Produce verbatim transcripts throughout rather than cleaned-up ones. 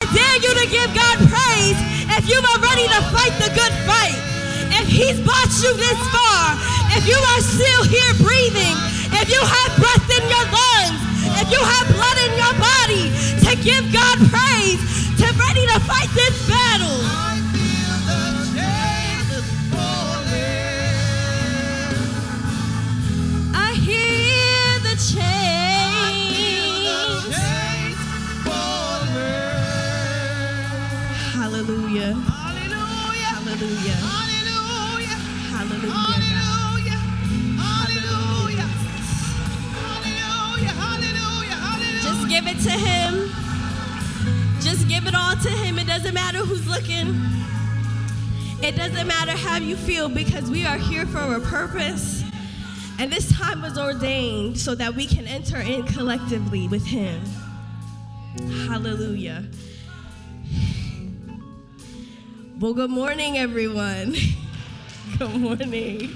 dare you to give God praise if you are ready to fight the good fight. If he's brought you this far, if you are still here breathing, if you have breath in your lungs, if you have blood in your body, to give God praise, to ready to fight this battle. I hear the chains. Hallelujah. Hallelujah. Hallelujah. Hallelujah. Hallelujah. Hallelujah. Hallelujah. Hallelujah. Hallelujah. Just give it to him. Just give it all to him. It doesn't matter who's looking. It doesn't matter how you feel, because we are here for a purpose. And this time was ordained so that we can enter in collectively with him. Hallelujah. Well, good morning, everyone. Good morning.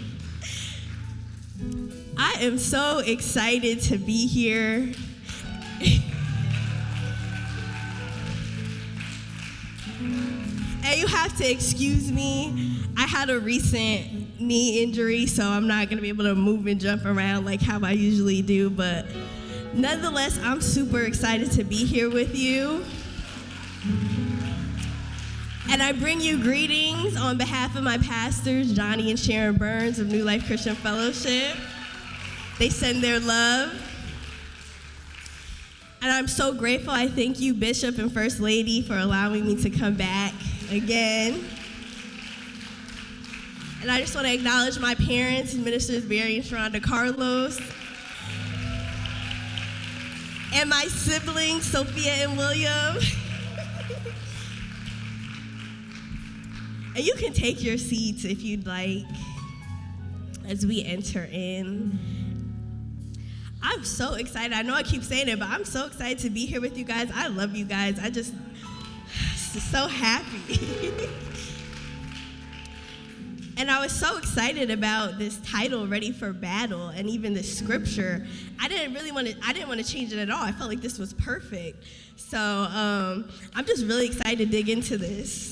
I am so excited to be here. And you have to excuse me. I had a recent knee injury, so I'm not going to be able to move and jump around like how I usually do. But nonetheless, I'm super excited to be here with you. And I bring you greetings on behalf of my pastors, Johnny and Sharon Burns of New Life Christian Fellowship. They send their love. And I'm so grateful. I thank you, Bishop and First Lady, for allowing me to come back again. And I just want to acknowledge my parents, Ministers Barry and Sharonda Carlos, and my siblings, Sophia and William. And you can take your seats if you'd like as we enter in. I'm so excited. I know I keep saying it, but I'm so excited to be here with you guys. I love you guys. I just, just so happy. And I was so excited about this title, Ready for Battle, and even the scripture. I didn't really want to, I didn't want to change it at all. I felt like this was perfect. So um, I'm just really excited to dig into this.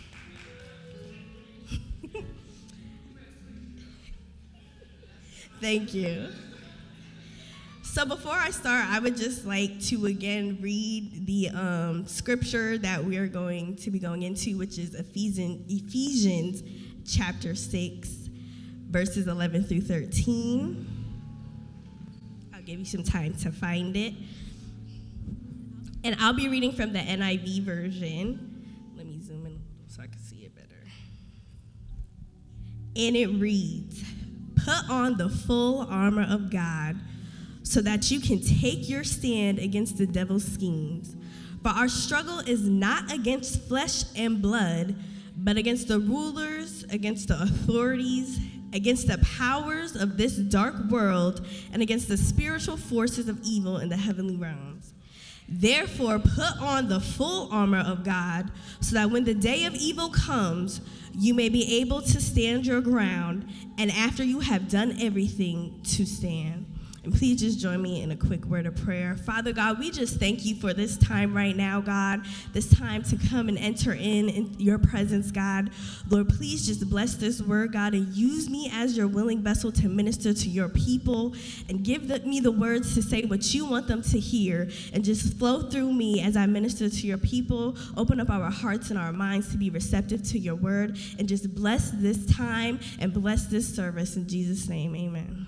Thank you. So before I start, I would just like to again read the um, scripture that we are going to be going into, which is Ephesians, Ephesians chapter six, verses eleven through thirteen. I'll give you some time to find it. And I'll be reading from the N I V version. Let me zoom in so I can see it better. And it reads, "Put on the full armor of God, so that you can take your stand against the devil's schemes. For our struggle is not against flesh and blood, but against the rulers, against the authorities, against the powers of this dark world, and against the spiritual forces of evil in the heavenly realms. Therefore, put on the full armor of God, so that when the day of evil comes, you may be able to stand your ground, and after you have done everything, to stand." And please just join me in a quick word of prayer. Father God, we just thank you for this time right now, God, this time to come and enter in, in your presence, God. Lord, please just bless this word, God, and use me as your willing vessel to minister to your people, and give the, me the words to say what you want them to hear, and just flow through me as I minister to your people. Open up our hearts and our minds to be receptive to your word, and just bless this time and bless this service. In Jesus' name, amen.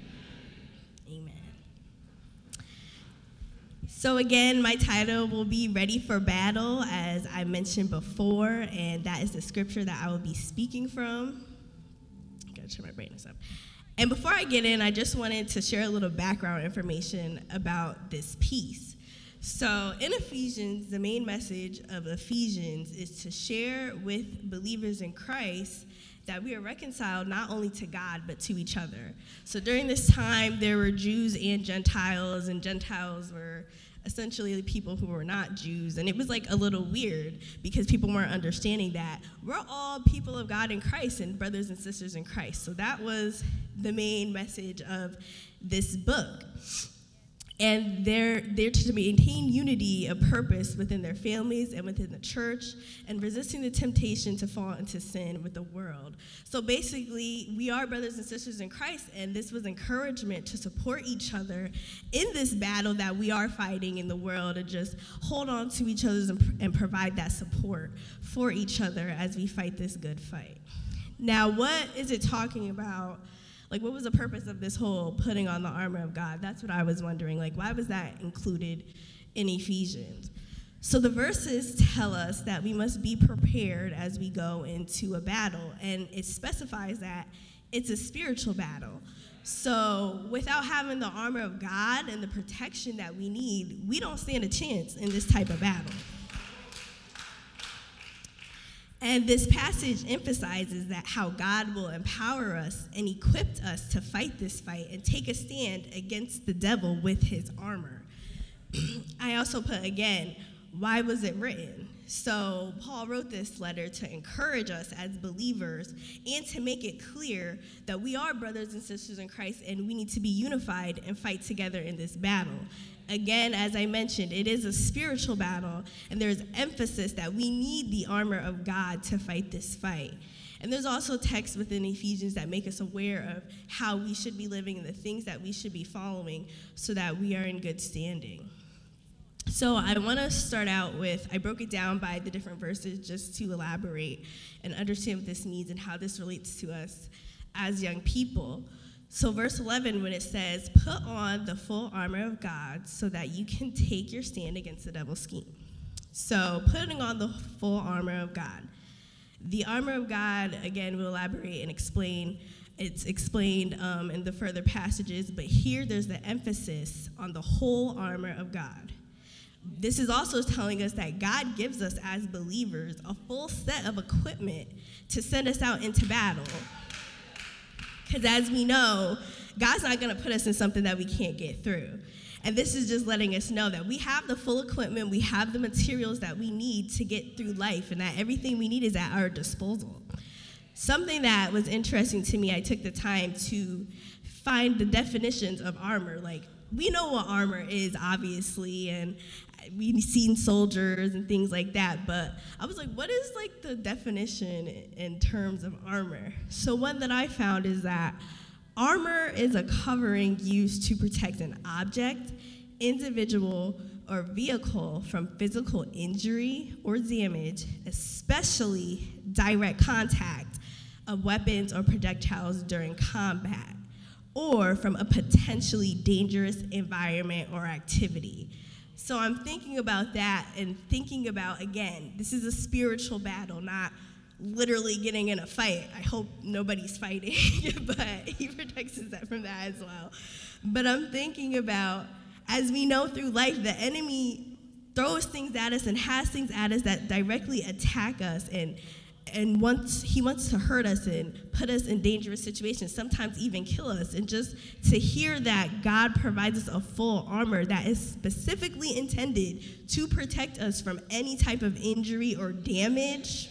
So again, my title will be Ready for Battle, as I mentioned before, and that is the scripture that I will be speaking from. Gotta turn my brightness up. And before I get in, I just wanted to share a little background information about this piece. So in Ephesians, the main message of Ephesians is to share with believers in Christ that we are reconciled not only to God, but to each other. So during this time, there were Jews and Gentiles, and Gentiles were essentially people who were not Jews. And it was like a little weird because people weren't understanding that we're all people of God in Christ and brothers and sisters in Christ. So that was the main message of this book. And they're there to maintain unity of purpose within their families and within the church, and resisting the temptation to fall into sin with the world. So basically, we are brothers and sisters in Christ, and this was encouragement to support each other in this battle that we are fighting in the world, and just hold on to each other and, and provide that support for each other as we fight this good fight. Now, what is it talking about? Like, what was the purpose of this whole putting on the armor of God? That's what I was wondering. Like, why was that included in Ephesians? So the verses tell us that we must be prepared as we go into a battle, and it specifies that it's a spiritual battle. So without having the armor of God and the protection that we need, we don't stand a chance in this type of battle. And this passage emphasizes that how God will empower us and equip us to fight this fight and take a stand against the devil with his armor. I also put, again, why was it written? So Paul wrote this letter to encourage us as believers and to make it clear that we are brothers and sisters in Christ, and we need to be unified and fight together in this battle. Again, as I mentioned, it is a spiritual battle, and there's emphasis that we need the armor of God to fight this fight. And there's also texts within Ephesians that make us aware of how we should be living and the things that we should be following so that we are in good standing. So I want to start out with, I broke it down by the different verses just to elaborate and understand what this means and how this relates to us as young people. So verse eleven, when it says, put on the full armor of God so that you can take your stand against the devil's scheme. So putting on the full armor of God. The armor of God, again, we'll elaborate and explain. It's explained um, in the further passages, but here there's the emphasis on the whole armor of God. This is also telling us that God gives us as believers a full set of equipment to send us out into battle. Because as we know, God's not going to put us in something that we can't get through. And this is just letting us know that we have the full equipment, we have the materials that we need to get through life, and that everything we need is at our disposal. Something that was interesting to me, I took the time to find the definitions of armor. Like, we know what armor is, obviously, and we've seen soldiers and things like that, but I was like, what is like the definition in terms of armor? So one that I found is that armor is a covering used to protect an object, individual, or vehicle from physical injury or damage, especially direct contact of weapons or projectiles during combat, or from a potentially dangerous environment or activity. So I'm thinking about that and thinking about, again, this is a spiritual battle, not literally getting in a fight. I hope nobody's fighting, but he protects us from that as well. But I'm thinking about, as we know through life, the enemy throws things at us and has things at us that directly attack us, and and wants he wants to hurt us and put us in dangerous situations, sometimes even kill us. And just to hear that God provides us a full armor that is specifically intended to protect us from any type of injury or damage,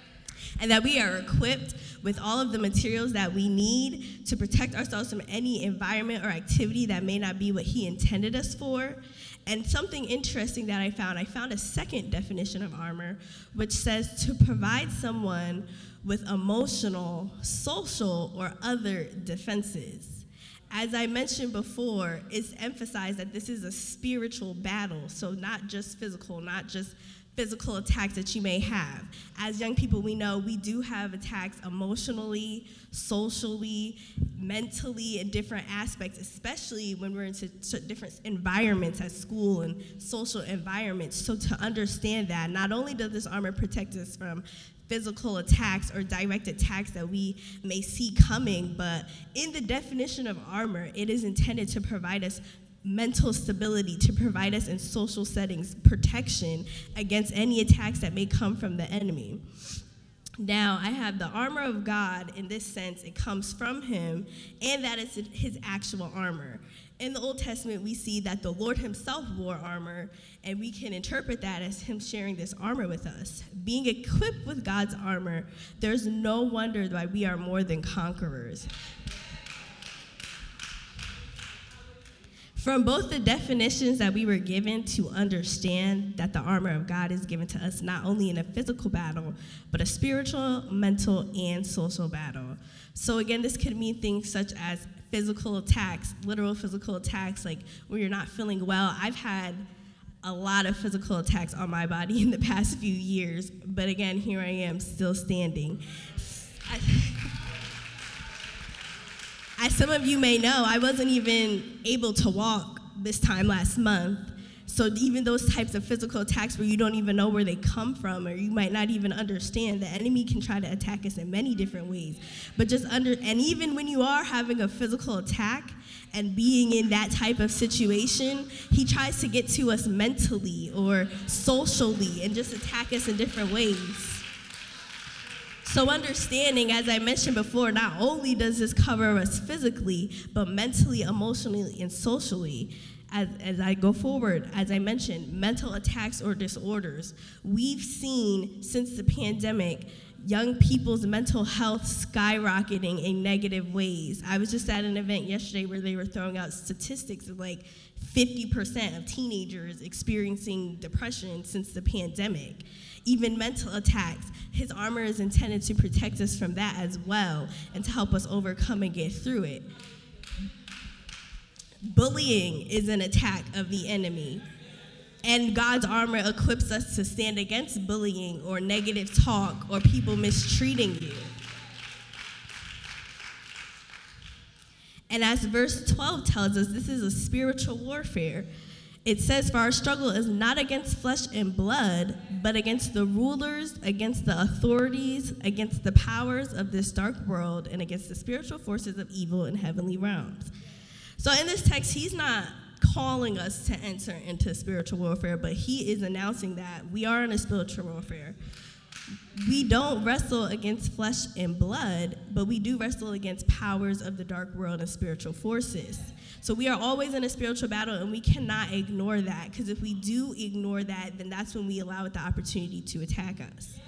and that we are equipped with all of the materials that we need to protect ourselves from any environment or activity that may not be what he intended us for. And something interesting that I found, I found a second definition of armor, which says to provide someone with emotional, social, or other defenses. As I mentioned before, it's emphasized that this is a spiritual battle, so not just physical, not just physical attacks that you may have. As young people, we know we do have attacks emotionally, socially, mentally, in different aspects, especially when we're into different environments at school and social environments. So to understand that, not only does this armor protect us from physical attacks or direct attacks that we may see coming, but in the definition of armor, it is intended to provide us mental stability, to provide us in social settings protection against any attacks that may come from the enemy. Now, I have the armor of God. In this sense, it comes from him, and that is his actual armor. In the Old Testament, we see that the Lord himself wore armor, and we can interpret that as him sharing this armor with us. Being equipped with God's armor, there's no wonder why we are more than conquerors. From both the definitions that we were given to understand that the armor of God is given to us not only in a physical battle, but a spiritual, mental, and social battle. So again, this could mean things such as physical attacks, literal physical attacks, like when you're not feeling well. I've had a lot of physical attacks on my body in the past few years, but again, here I am still standing. I, As some of you may know, I wasn't even able to walk this time last month. So even those types of physical attacks where you don't even know where they come from, or you might not even understand, the enemy can try to attack us in many different ways. But just under, and even when you are having a physical attack and being in that type of situation, he tries to get to us mentally or socially and just attack us in different ways. So understanding, as I mentioned before, not only does this cover us physically, but mentally, emotionally, and socially. As, as I go forward, as I mentioned, mental attacks or disorders. We've seen since the pandemic, young people's mental health skyrocketing in negative ways. I was just at an event yesterday where they were throwing out statistics of like fifty percent of teenagers experiencing depression since the pandemic. Even mental attacks. His armor is intended to protect us from that as well and to help us overcome and get through it. Bullying is an attack of the enemy. And God's armor equips us to stand against bullying or negative talk or people mistreating you. And as verse twelve tells us, this is a spiritual warfare. It says, for our struggle is not against flesh and blood, but against the rulers, against the authorities, against the powers of this dark world, and against the spiritual forces of evil in heavenly realms. So in this text, he's not calling us to enter into spiritual warfare, but he is announcing that we are in a spiritual warfare. We don't wrestle against flesh and blood, but we do wrestle against powers of the dark world and spiritual forces. So we are always in a spiritual battle, and we cannot ignore that, because if we do ignore that, then that's when we allow it the opportunity to attack us.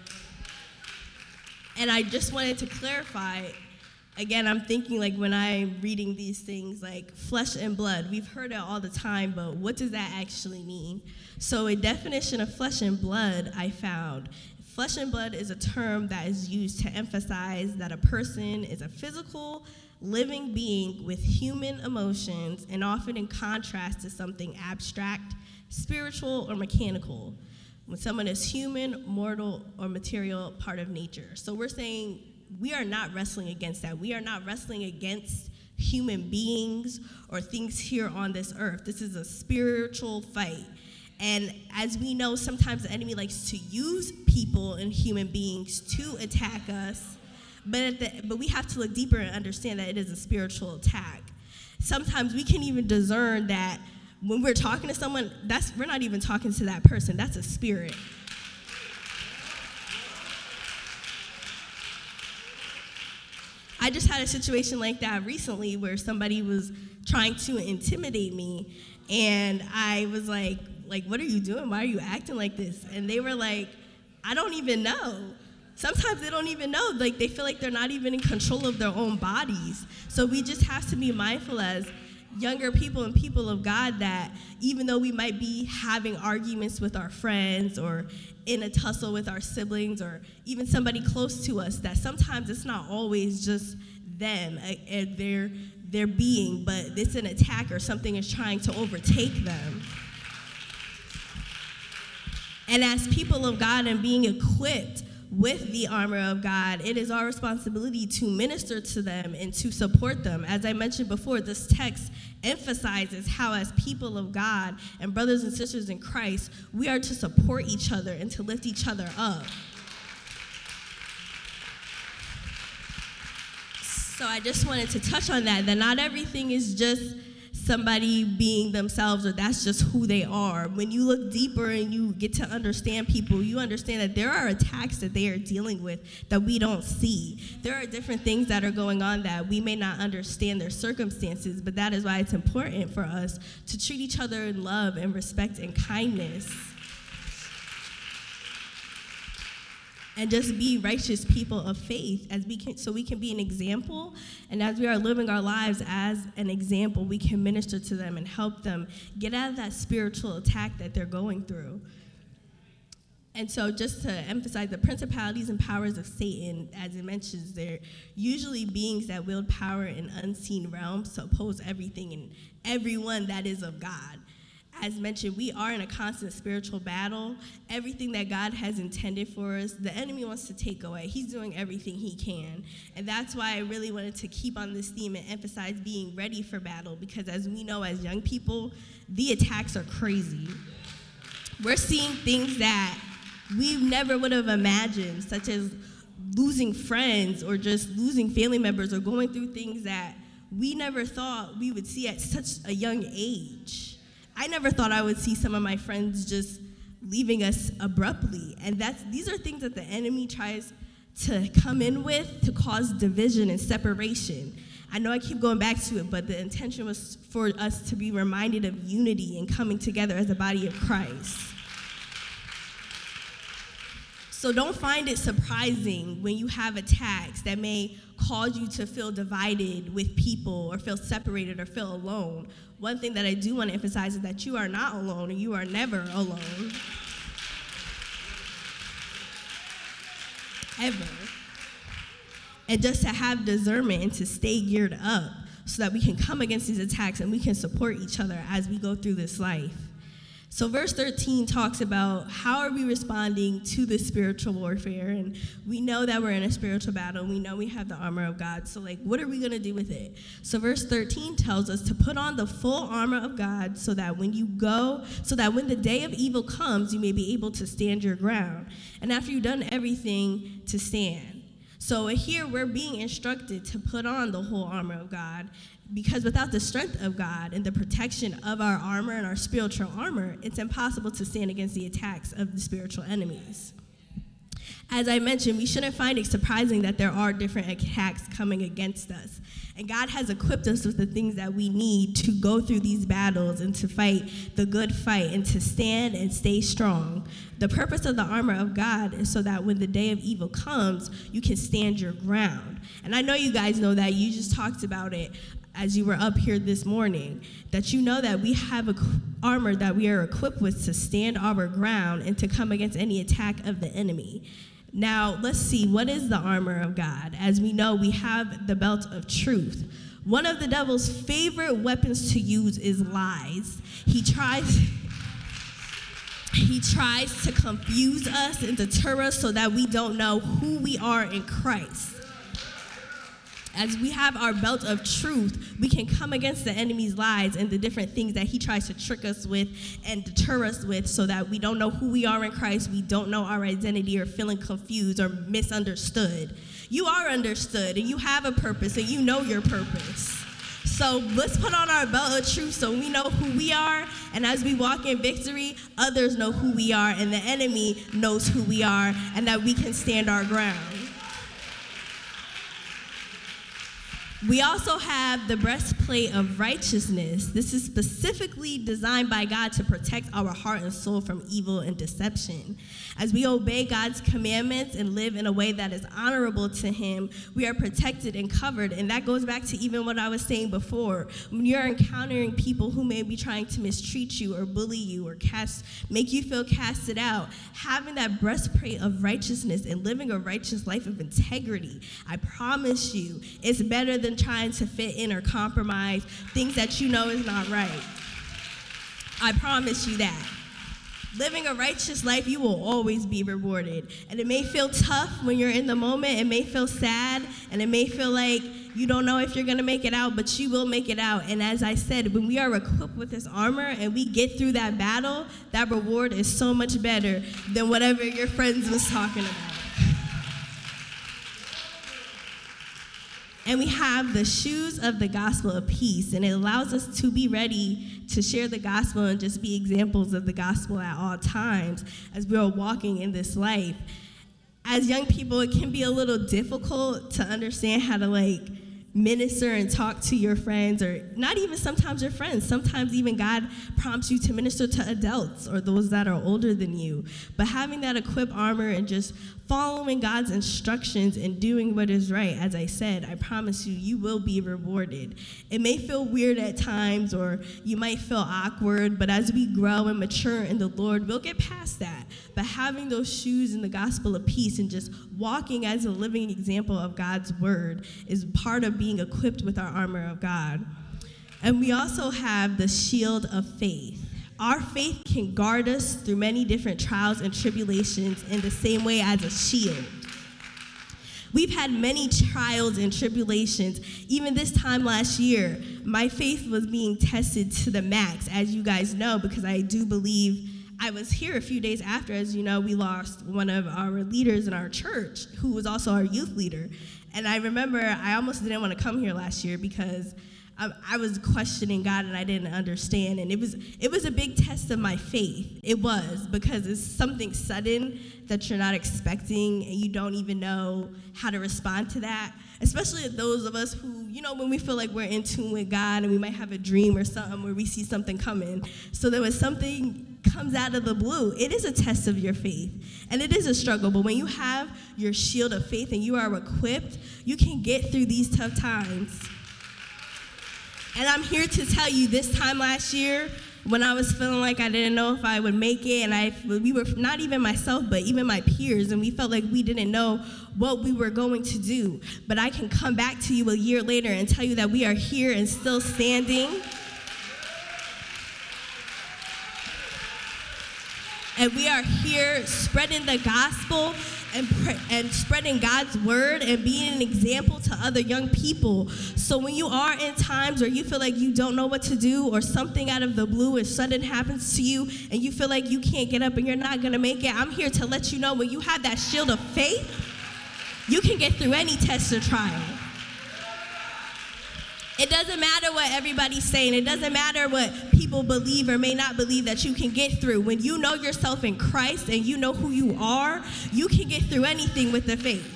And I just wanted to clarify, again, I'm thinking like when I'm reading these things like flesh and blood, we've heard it all the time, but what does that actually mean? So a definition of flesh and blood I found. Flesh and blood is a term that is used to emphasize that a person is a physical, living being with human emotions, and often in contrast to something abstract, spiritual, or mechanical. When someone is human, mortal, or material, part of nature. So we're saying we are not wrestling against that. We are not wrestling against human beings or things here on this earth. This is a spiritual fight. And as we know, sometimes the enemy likes to use people and human beings to attack us, but, at the, but we have to look deeper and understand that it is a spiritual attack. Sometimes we can even discern that when we're talking to someone, that's we're not even talking to that person, that's a spirit. I just had a situation like that recently where somebody was trying to intimidate me, and I was like, like, what are you doing? Why are you acting like this? And they were like, I don't even know. Sometimes they don't even know. Like, they feel like they're not even in control of their own bodies. So we just have to be mindful as younger people and people of God that even though we might be having arguments with our friends or in a tussle with our siblings or even somebody close to us, that sometimes it's not always just them and their, their being, but it's an attack or something is trying to overtake them. And as people of God and being equipped with the armor of God, it is our responsibility to minister to them and to support them. As I mentioned before, this text emphasizes how as people of God and brothers and sisters in Christ, we are to support each other and to lift each other up. So I just wanted to touch on that, that not everything is just somebody being themselves or that's just who they are. When you look deeper and you get to understand people, you understand that there are attacks that they are dealing with that we don't see. There are different things that are going on that we may not understand their circumstances, but that is why it's important for us to treat each other in love and respect and kindness. and just be righteous people of faith as we can, so we can be an example. And as we are living our lives as an example, we can minister to them and help them get out of that spiritual attack that they're going through. And so just to emphasize, the principalities and powers of Satan, as it mentions, they're usually beings that wield power in unseen realms to oppose everything and everyone that is of God. As mentioned, we are in a constant spiritual battle. Everything that God has intended for us, the enemy wants to take away. He's doing everything he can. And that's why I really wanted to keep on this theme and emphasize being ready for battle, because as we know as young people, the attacks are crazy. We're seeing things that we never would have imagined, such as losing friends or just losing family members or going through things that we never thought we would see at such a young age. I never thought I would see some of my friends just leaving us abruptly. And that's these are things that the enemy tries to come in with to cause division and separation. I know I keep going back to it, but the intention was for us to be reminded of unity and coming together as a body of Christ. So don't find it surprising when you have attacks that may cause you to feel divided with people or feel separated or feel alone. One thing that I do want to emphasize is that you are not alone and you are never alone. Ever. And just to have discernment and to stay geared up so that we can come against these attacks and we can support each other as we go through this life. So verse thirteen talks about how are we responding to this spiritual warfare, and we know that we're in a spiritual battle. We know we have the armor of God, so like, what are we going to do with it? So verse thirteen tells us to put on the full armor of God so that when you go, so that when the day of evil comes, you may be able to stand your ground. And after you've done everything, to stand. So here we're being instructed to put on the whole armor of God, because without the strength of God and the protection of our armor and our spiritual armor, it's impossible to stand against the attacks of the spiritual enemies. As I mentioned, we shouldn't find it surprising that there are different attacks coming against us. And God has equipped us with the things that we need to go through these battles and to fight the good fight and to stand and stay strong. The purpose of the armor of God is so that when the day of evil comes, you can stand your ground. And I know you guys know that. You just talked about it as you were up here this morning, that you know that we have an armor that we are equipped with to stand our ground and to come against any attack of the enemy. Now, let's see, what is the armor of God? As we know, we have the belt of truth. One of the devil's favorite weapons to use is lies. He tries, he tries to confuse us and deter us so that we don't know who we are in Christ. As we have our belt of truth, we can come against the enemy's lies and the different things that he tries to trick us with and deter us with so that we don't know who we are in Christ, we don't know our identity, or feeling confused or misunderstood. You are understood, and you have a purpose, and you know your purpose. So let's put on our belt of truth so we know who we are, and as we walk in victory, others know who we are, and the enemy knows who we are, and that we can stand our ground. We also have the breastplate of righteousness. This is specifically designed by God to protect our heart and soul from evil and deception. As we obey God's commandments and live in a way that is honorable to him, we are protected and covered. And that goes back to even what I was saying before. When you're encountering people who may be trying to mistreat you or bully you or cast, make you feel casted out, having that breastplate of righteousness and living a righteous life of integrity, I promise you, it's better than trying to fit in or compromise things that you know is not right. I promise you that. Living a righteous life, you will always be rewarded. And it may feel tough when you're in the moment. It may feel sad, and it may feel like you don't know if you're going to make it out, but you will make it out. And as I said, when we are equipped with this armor and we get through that battle, that reward is so much better than whatever your friends was talking about. And we have the shoes of the gospel of peace, and it allows us to be ready to share the gospel and just be examples of the gospel at all times as we are walking in this life. As young people, it can be a little difficult to understand how to like minister and talk to your friends, or not even sometimes your friends. Sometimes even God prompts you to minister to adults or those that are older than you. But having that equipped armor and just following God's instructions and doing what is right, as I said, I promise you, you will be rewarded. It may feel weird at times, or you might feel awkward, but as we grow and mature in the Lord, we'll get past that. But having those shoes in the gospel of peace and just walking as a living example of God's word is part of being equipped with our armor of God. And we also have the shield of faith. Our faith can guard us through many different trials and tribulations in the same way as a shield. We've had many trials and tribulations. Even this time last year, my faith was being tested to the max, as you guys know, because I do believe I was here a few days after. As you know, we lost one of our leaders in our church, who was also our youth leader. And I remember I almost didn't want to come here last year because I, I was questioning God and I didn't understand. And it was it was a big test of my faith. It was, because it's something sudden that you're not expecting and you don't even know how to respond to that. Especially those of us who, you know, when we feel like we're in tune with God and we might have a dream or something where we see something coming. So there was something comes out of the blue. It is a test of your faith, and it is a struggle. But when you have your shield of faith and you are equipped, you can get through these tough times. And I'm here to tell you, this time last year, when I was feeling like I didn't know if I would make it, and I, we were not even myself, but even my peers, and we felt like we didn't know what we were going to do. But I can come back to you a year later and tell you that we are here and still standing. And we are here spreading the gospel and, pre- and spreading God's word and being an example to other young people. So when you are in times where you feel like you don't know what to do, or something out of the blue and sudden happens to you and you feel like you can't get up and you're not going to make it, I'm here to let you know, when you have that shield of faith, you can get through any test or trial. It doesn't matter what everybody's saying. It doesn't matter what people believe or may not believe that you can get through. When you know yourself in Christ and you know who you are, you can get through anything with the faith.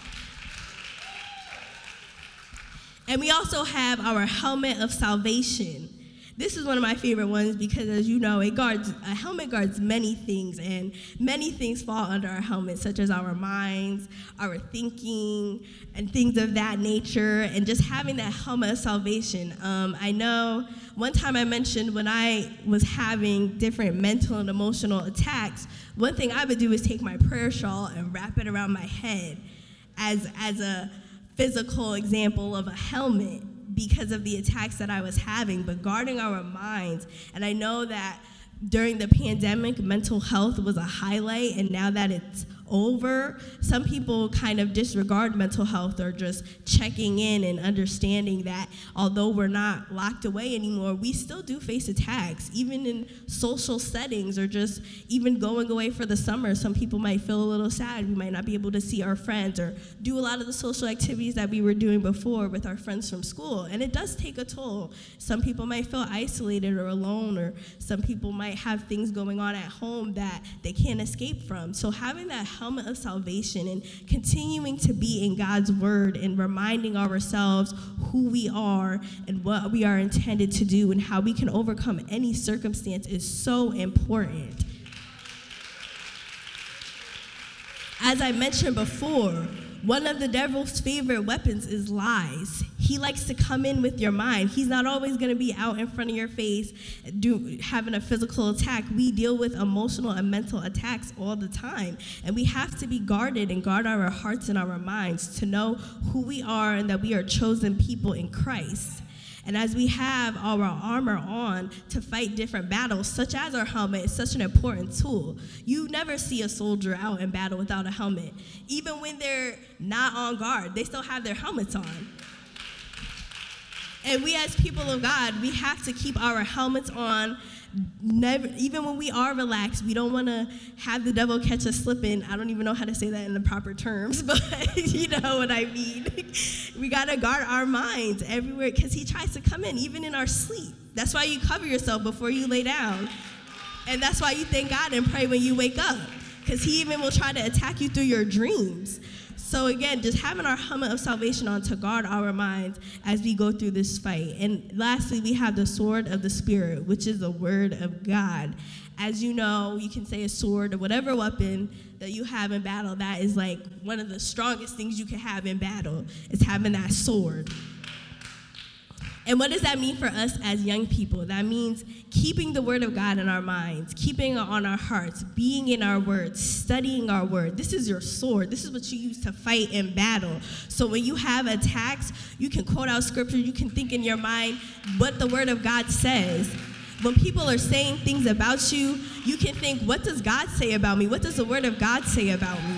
And we also have our helmet of salvation. This is one of my favorite ones because, as you know, it guards, a helmet guards many things, and many things fall under our helmet, such as our minds, our thinking, and things of that nature, and just having that helmet of salvation. Um, I know one time I mentioned when I was having different mental and emotional attacks, one thing I would do is take my prayer shawl and wrap it around my head as, as a physical example of a helmet, because of the attacks that I was having, but guarding our minds. And I know that during the pandemic, mental health was a highlight, and now that it's over, some people kind of disregard mental health, or just checking in and understanding that although we're not locked away anymore, we still do face attacks, even in social settings, or just even going away for the summer. Some people might feel a little sad. We might not be able to see our friends or do a lot of the social activities that we were doing before with our friends from school, and it does take a toll. Some people might feel isolated or alone, or some people might have things going on at home that they can't escape from. So having that helmet of salvation and continuing to be in God's word and reminding ourselves who we are and what we are intended to do and how we can overcome any circumstance is so important. As I mentioned before, one of the devil's favorite weapons is lies. He likes to come in with your mind. He's not always going to be out in front of your face do, having a physical attack. We deal with emotional and mental attacks all the time. And we have to be guarded and guard our hearts and our minds to know who we are and that we are chosen people in Christ. And as we have our armor on to fight different battles, such as our helmet, is such an important tool. You never see a soldier out in battle without a helmet. Even when they're not on guard, they still have their helmets on. And we as people of God, we have to keep our helmets on. Never, even when we are relaxed, we don't want to have the devil catch us slipping. I don't even know how to say that in the proper terms, but you know what I mean. We got to guard our minds everywhere, because he tries to come in, even in our sleep. That's why you cover yourself before you lay down. And that's why you thank God and pray when you wake up, because he even will try to attack you through your dreams. So again, just having our helmet of salvation on to guard our minds as we go through this fight. And lastly, we have the sword of the Spirit, which is the word of God. As you know, you can say a sword or whatever weapon that you have in battle. That is like one of the strongest things you can have in battle, is having that sword. And what does that mean for us as young people? That means keeping the word of God in our minds, keeping it on our hearts, being in our words, studying our word. This is your sword. This is what you use to fight in battle. So when you have attacks, you can quote out scripture. You can think in your mind what the word of God says. When people are saying things about you, you can think, what does God say about me? What does the word of God say about me?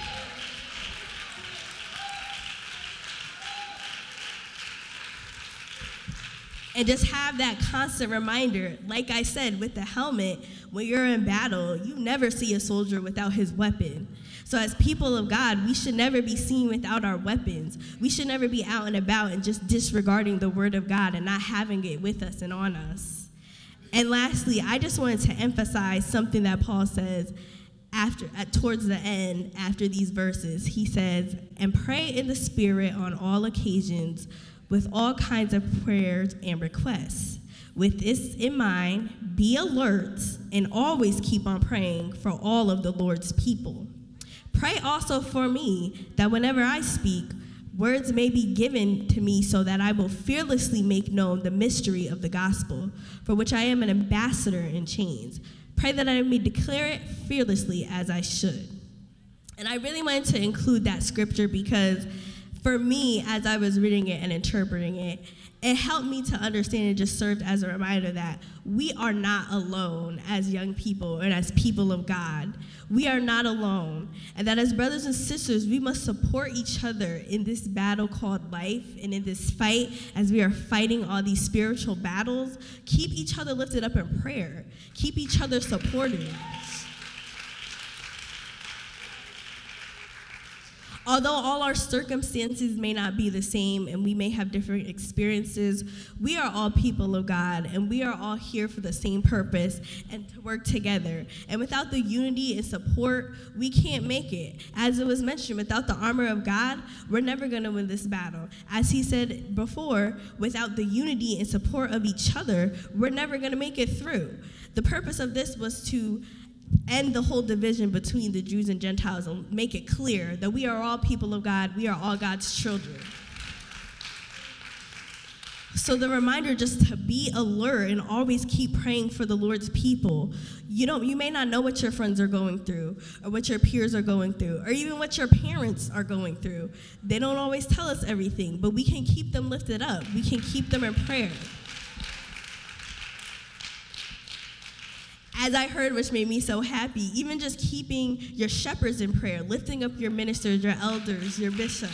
And just have that constant reminder. Like I said, with the helmet, when you're in battle, you never see a soldier without his weapon. So as people of God, we should never be seen without our weapons. We should never be out and about and just disregarding the word of God and not having it with us and on us. And lastly, I just wanted to emphasize something that Paul says after, at, towards the end, after these verses. He says, and pray in the Spirit on all occasions, with all kinds of prayers and requests. With this in mind, be alert and always keep on praying for all of the Lord's people. Pray also for me, that whenever I speak, words may be given to me so that I will fearlessly make known the mystery of the gospel, for which I am an ambassador in chains. Pray that I may declare it fearlessly as I should. And I really wanted to include that scripture because for me, as I was reading it and interpreting it, it helped me to understand and just served as a reminder that we are not alone as young people and as people of God. We are not alone. And that as brothers and sisters, we must support each other in this battle called life and in this fight as we are fighting all these spiritual battles. Keep each other lifted up in prayer. Keep each other supported. Although all our circumstances may not be the same and we may have different experiences, we are all people of God and we are all here for the same purpose and to work together. And without the unity and support, we can't make it. As it was mentioned, without the armor of God, we're never going to win this battle. As he said before, without the unity and support of each other, we're never going to make it through. The purpose of this was to end the whole division between the Jews and Gentiles and make it clear that we are all people of God, we are all God's children. So the reminder just to be alert and always keep praying for the Lord's people. You don't, you may not know what your friends are going through or what your peers are going through or even what your parents are going through. They don't always tell us everything, but we can keep them lifted up. We can keep them in prayer. As I heard, which made me so happy, even just keeping your shepherds in prayer, lifting up your ministers, your elders, your bishop.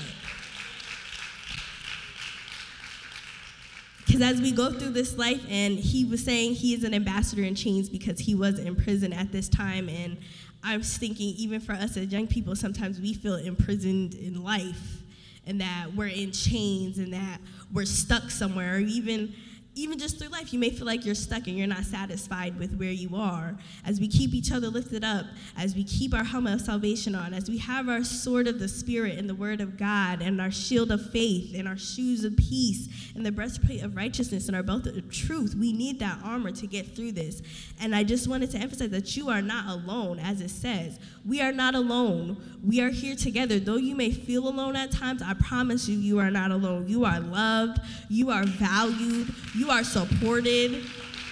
Because as we go through this life, and he was saying he is an ambassador in chains because he was in prison at this time, and I was thinking even for us as young people, sometimes we feel imprisoned in life, and that we're in chains, and that we're stuck somewhere, or even Even just through life, you may feel like you're stuck and you're not satisfied with where you are. As we keep each other lifted up, as we keep our helmet of salvation on, as we have our sword of the Spirit and the word of God, and our shield of faith, and our shoes of peace, and the breastplate of righteousness, and our belt of truth, we need that armor to get through this. And I just wanted to emphasize that you are not alone, as it says. We are not alone. We are here together. Though you may feel alone at times, I promise you, you are not alone. You are loved. You are valued. You are supported.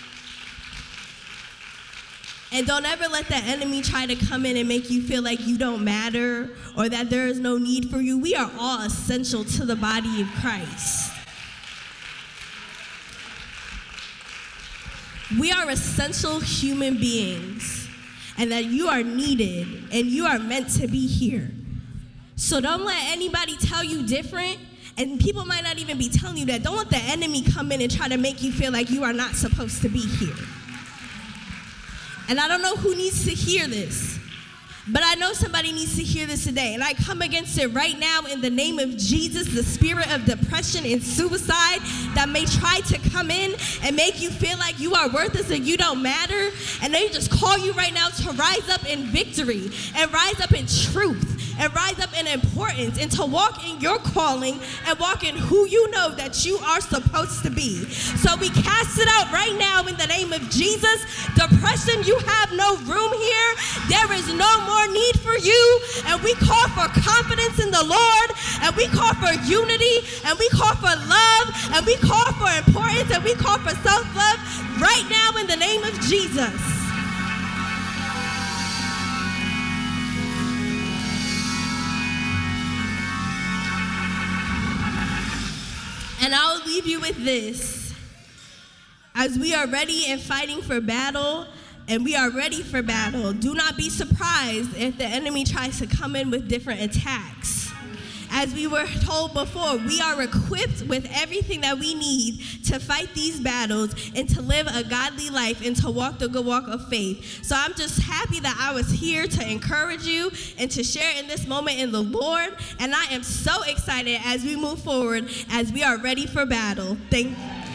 And don't ever let the enemy try to come in and make you feel like you don't matter or that there is no need for you. We are all essential to the body of Christ. We are essential human beings, and that you are needed and you are meant to be here. So don't let anybody tell you different. And people might not even be telling you that. Don't let the enemy come in and try to make you feel like you are not supposed to be here. And I don't know who needs to hear this, but I know somebody needs to hear this today. And I come against it right now in the name of Jesus, the spirit of depression and suicide that may try to come in and make you feel like you are worthless and you don't matter. And they just call you right now to rise up in victory and rise up in truth. and rise up in importance and to walk in your calling and walk in who you know that you are supposed to be. So we cast it out right now in the name of Jesus. Depression, you have no room here. There is no more need for you. And we call for confidence in the Lord, and we call for unity, and we call for love, and we call for importance, and we call for self-love right now in the name of Jesus. And I'll leave you with this. As we are ready and fighting for battle, and we are ready for battle, do not be surprised if the enemy tries to come in with different attacks. As we were told before, we are equipped with everything that we need to fight these battles and to live a godly life and to walk the good walk of faith. So I'm just happy that I was here to encourage you and to share in this moment in the Lord. And I am so excited as we move forward, as we are ready for battle. Thank you.